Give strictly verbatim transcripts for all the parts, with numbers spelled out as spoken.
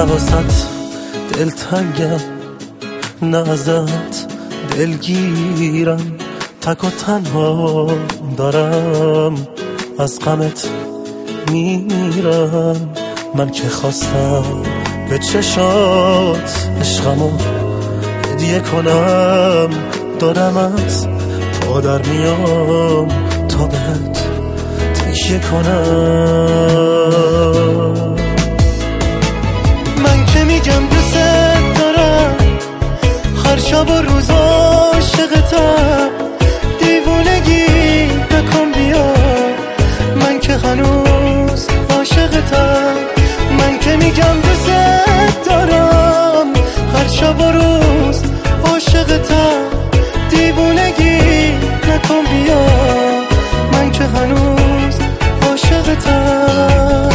نه واسط دلتنگم، نه ازت دلگیرم، تک و تنها دارم از غمت میرم. من که خواستم به چشات عشقمو هدیه کنم، دارم از پا در میام تا بهت تکیه کنم. من که میگم دوست دارم، هر شب و روز عاشقتم، دیوونگی نکن بیا، من که هنوز عاشقتم. من که میگم دوست دارم، هر شب و روز عاشقتم، دیوونگی نکن بیا، من که هنوز عاشقتم.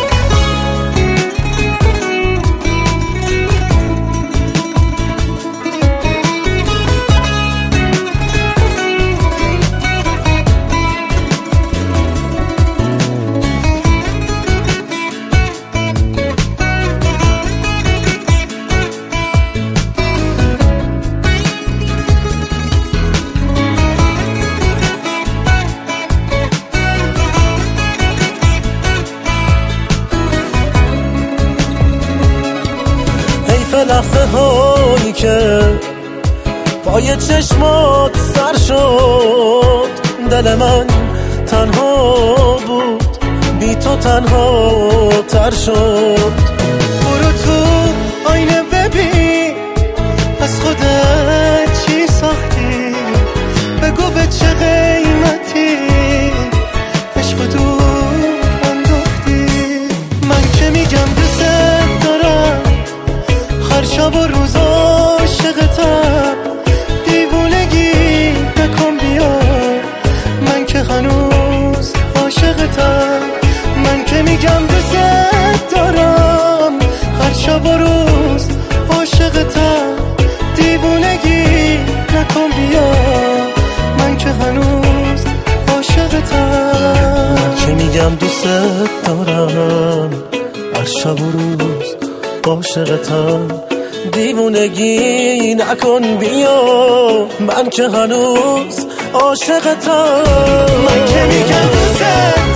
لحظه هایی که پای چشمات سر شد، دل من تنها بود، بی تو تنها تر شد. برو تو آینه ببین از خودت چی ساختی، بگو به چه قیمتی عشق دور انداختی. من که میگم دوست دارم، هر شب و روز عاشقتم، دیوونگی نکن بیا، من که هنوز عاشقتم. من که میگم دوست دارم، هر شب و روز عاشقتم، دیوونگی نکن بیا، من که هنوز عاشقتم. من که میگم دوست دارم، هر شب و روز عاشقتم، دیوونگی نکن بیا، من که هنوز عاشقتم. من که میگم دوست